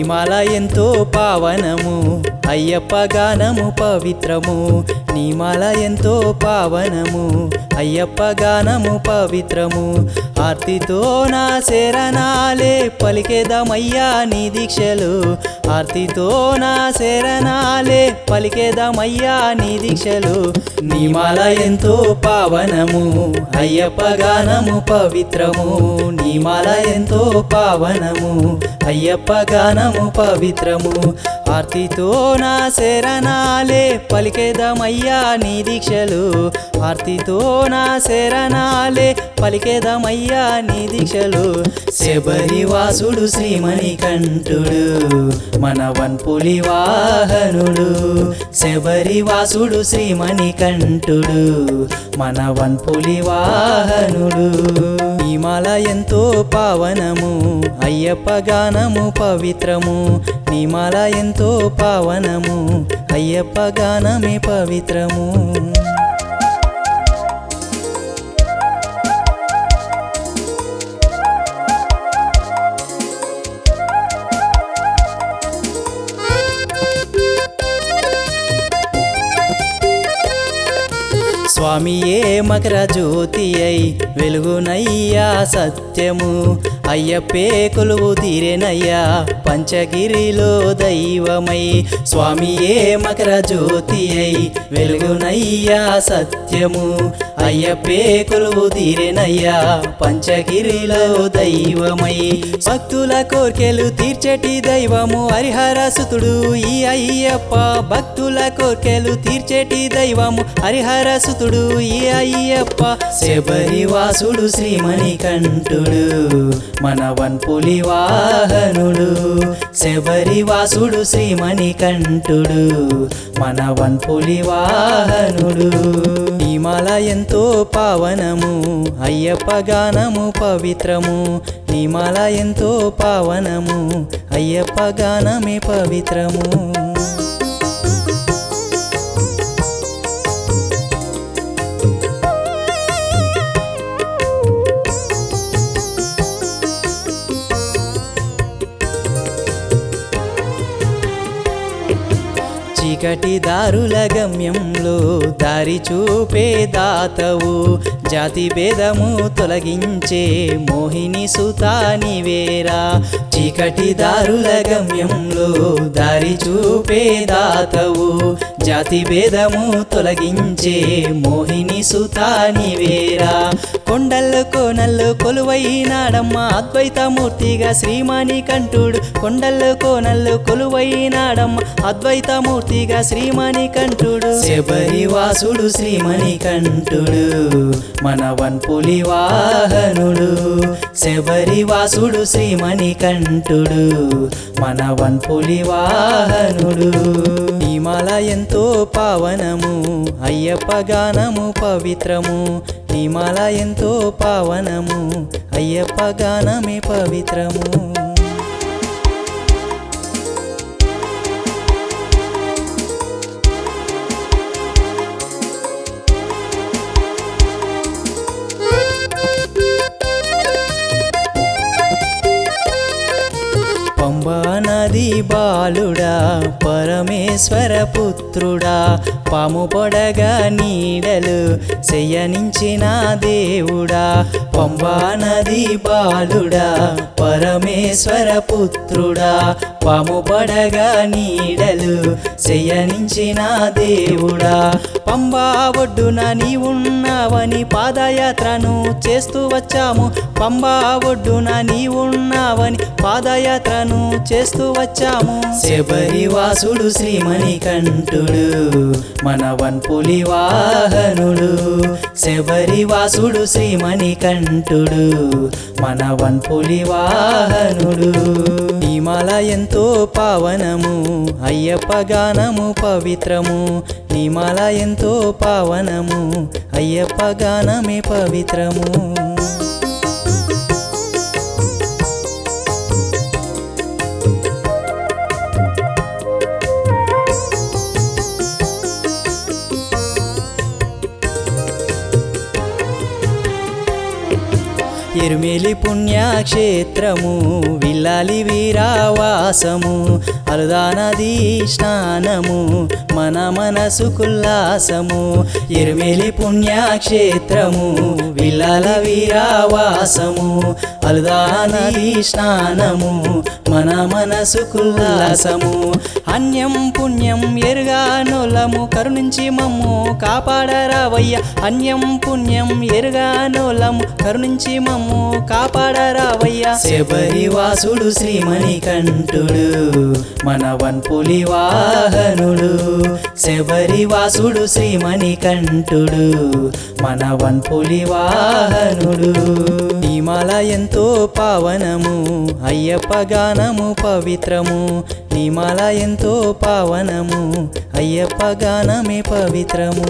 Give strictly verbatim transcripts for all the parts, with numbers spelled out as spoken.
మాల ఎంతో పావనము అయ్యప్ప గానము పవిత్రము నీ మాల ఎంతో పావనము అయ్యప్ప గానము పవిత్రము ఆర్తితో నా శరణాలే పలికేదమయ్యా నీ దీక్షలు ఆర్తితో నా శరణాలే పలికేదమయ్యా నీ దీక్షలు నీ మాల ఎంతో పావనము అయ్యప్ప గానము పవిత్రము నీ మాల ఎంతో పావనము అయ్యప్ప గానము పవిత్రము ఆర్తితో నా శరణాలే పలికేదమయ్యా నీ దీక్షలు ఆర్తితో నా శరణాలే పలికేదమయ్యా నీ దీక్షలు శబరివాసుడు శ్రీమణికంఠుడు మన వన్పులి వాహనుడు శబరివాసుడు శ్రీమణికంఠుడు మన వన్పులి వాహనుడు ఈ మాల ఎంతో పావనము అయ్యప్ప గానము పవిత్రము నీ మాల ఎంతో పావనము అయ్యప్ప గానమే పవిత్రము స్వామియే మకర జ్యోతి అయి వెలుగునయ్యా సత్యము అయ్యప్పే కొలువు తీరెనయ్యా పంచగిరిలో దైవమై స్వామియే మకర జ్యోతి అయి వెలుగునయ్యా సత్యము అయ్యప్పే కొలువు తీరెనయ్యా పంచగిరిలో దైవమై భక్తుల కోర్కెలు తీర్చేటి దైవము హరిహరసుతుడు ఈ అయ్యప్ప భక్తుల కోర్కెలు తీర్చేటి దైవము హరిహరసుతుడు ఈ అయ్యప్ప శబరివాసుడు శ్రీమణికంఠుడు మన వన్పులి వాహనుడు శబరివాసుడు శ్రీమణికంఠుడు మన వన్పులి వాహనుడు ఈ మాల ఎంతో పావనము అయ్యప్ప గానము పవిత్రము నీ మాల ఎంతో పావనము అయ్యప్ప గానమే పవిత్రము చీకటి దారుల గమ్యంలో దారి చూపే దాతవు జాతి భేదము తొలగించే మోహిని సుతా నీవేరా చీకటి దారుల గమ్యంలో దారి చూపే దాతవు జాతి భేదము తొలగించే మోహిని సుతా నీవేరా కొండల్లో కోనల్లో కొలువైనాడమ్మ అద్వైతమూర్తిగా శ్రీమణికంఠుడు కొండల్లో కోనల్లో కొలువైనాడమ్మ అద్వైతమూర్తిగా శ్రీమణికంఠుడు శబరివాసుడు శ్రీమణికంఠుడు మన వన్పులి వాహనుడు శబరివాసుడు శ్రీమణికంఠుడు మన వన్పులి వాహనుడు ఈ మాల ఎంతో పావనము అయ్యప్ప గానము పవిత్రము నీ మాల ఎంతో పావనము అయ్యప్ప గానమే పవిత్రము పంబా నది బాలుడా పరమేశ్వర పుత్రుడా పాము పొడగా నీడలు శయనించిన దేవుడా పంబా నది బాలుడా పరమేశ్వర పుత్రుడా పాము పడగా నీడలు శయనించిన దేవుడా పంబా ఒడ్డున నీ ఉన్నావని పాదయాత్రను చేస్తూ వచ్చాము పంబా ఒడ్డున నీ ఉన్నావని పాదయాత్రను చేస్తూ వచ్చాము శబరివాసుడు శ్రీమణికంఠుడు మన వన్పులి వాహనుడు శబరివాసుడు శ్రీమణికంఠుడు మన వన్పులి వాహనుడు ఈ మాల ఎంతో పావనము అయ్యప్ప గానము పవిత్రము నీ మాల ఎంతో పావనము అయ్యప్ప గానమే పవిత్రము ఎరుమేలి పుణ్యక్షేత్రము విల్లాలి వీరావాసము అలుదా నది స్నానము మన మనసుకుల్లాసము ఎరుమేలి పుణ్యక్షేత్రము విల్లాల వీరావాసము అలుదా నది స్నానము మన మనసుకుల్లాసము అన్యం పుణ్యం ఎరుగానోలము కరుణించి మమ్ము కాపాడరావయ్య అన్యం పుణ్యం ఎరుగానోలము కరుణించి మమ్ము కాపాడరావయ్య శబరి వాసుడు శ్రీమణికంఠుడు మన వన్పులి వాహనుడు శబరి వాసుడు శ్రీమణికంఠుడు మన వన్పులి వాహనుడు నీమాల ఎంతో పావనము అయ్యప్ప గానము పవిత్రము నీమాల ఎంతో పావనము అయ్యప్ప గానమే పవిత్రము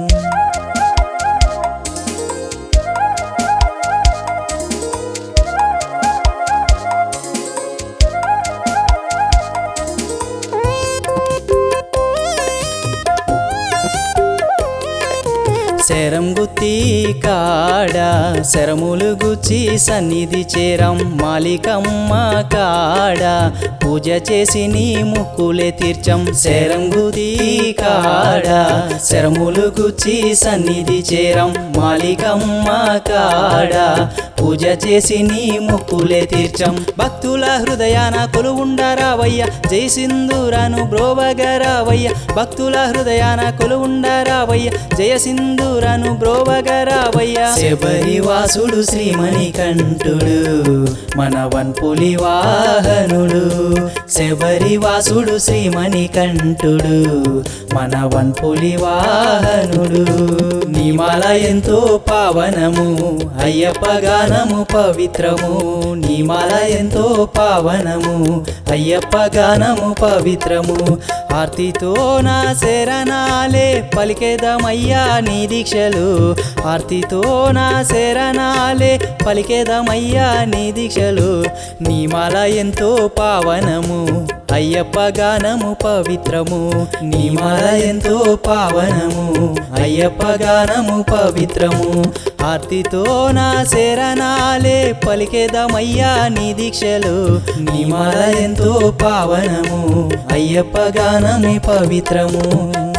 శరం గుత్తి కాడ శరములు గుచ్చి సన్నిధి చేరం మాలికమ్మ కాడ పూజ చేసి నీ ముక్కులే తీర్చం శరం గుత్తి కాడ శరములు గుచ్చి సన్నిధి చేరం మాలికమ్మ కాడ పూజ చేసి నీ ముక్కులే తీర్చం భక్తుల హృదయాన కొలువుండరావయ్య జై సింధూరాను బ్రోవగరావయ్య భక్తుల హృదయాన కొలువుండరావయ్య జయ సింధూరాను బ్రోవగరావయ్య శబరి వాసుడు శ్రీమణికంఠుడు మన వన్పులి వాహనుడు శబరి వాసుడు శ్రీమణికంఠుడు మన వన్పులి వాహనుడు నీమాల ఎంతో పావనము అయ్యప్ప గానము పవిత్రము నీమాల ఎంతో పావనము అయ్యప్ప గానము పవిత్రము ఆర్తితో నా శరణాలే పలికేదమయ్యా నీ దీక్షలు ఆర్తితో నా శరణాలే పలికేదమయ్యా నీ దీక్షలు నీమాల ఎంతో పావనము అయ్యప్ప గానము పవిత్రము నీమాల ఎంతో పావనము అయ్యప్ప గానము పవిత్రము ఆర్తితో నా శరణాలే పలికేదమయ్యా నీ దీక్షలు నీమాల ఎంతో పావనము అయ్యప్ప గానమే పవిత్రము